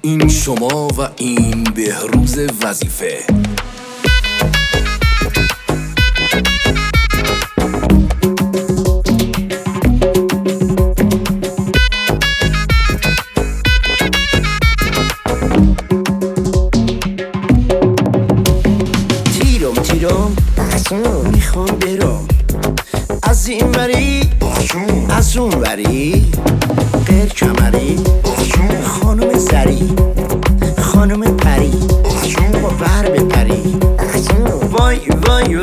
این شما و این بهروز وظیفه. تیرم میخوام برم از این وری از اون وری، غیر کمری خانم زری خانم پری با بر بپری. وای وای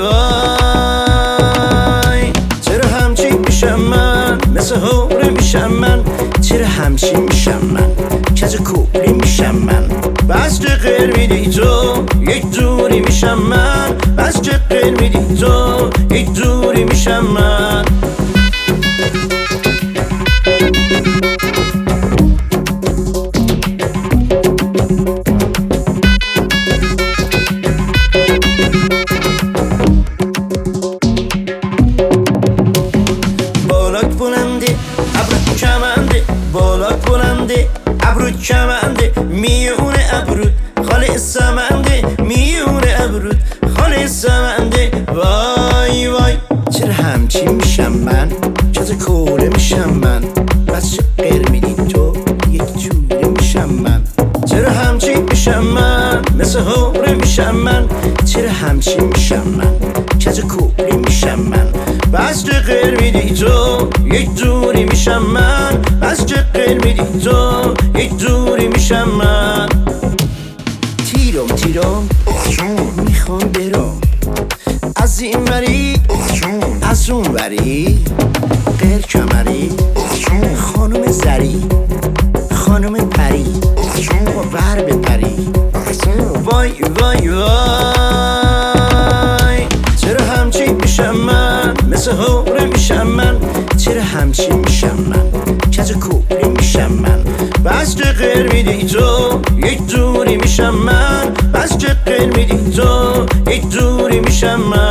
وای چرا همچی میشم من، مثل هوره میشم من، چرا همچی میشم من، کج کوری میشم من. بس که غیر میدی تو یک دوری میشم من، بس که غیر میدی تو یک دوری میشم من. بالاک بلنده ابرو کمنده، بالاک بلنده ابرو کمنده، میونه ابرود خاله سمنده، میونه ابرود خاله سمنده. وای وای چرا همچی میشم من، چرا کوله میشم من، بس چه غیر میدی تو یک جوره میشم من. چرا همچی میشم من، مثل هوره میشم من، چرا همچی میشم من، کج کوری میشم من. بس که غیر میدی تو یک دوری میشم من، بس که غیر میدی تو یک دوری میشم من. تیرم میخوام برم از این وری از اون وری، غیر کمری خانم زری خانم پری با بر بپری. وای وای وای چرا همچی میشم من، مثل هوره میشم من، چرا همچی میشم من، کج کوری میشم من. بس که غیر میدی تو یک دوری میشم من، بس که غیر میدی تو یک دوری میشم من.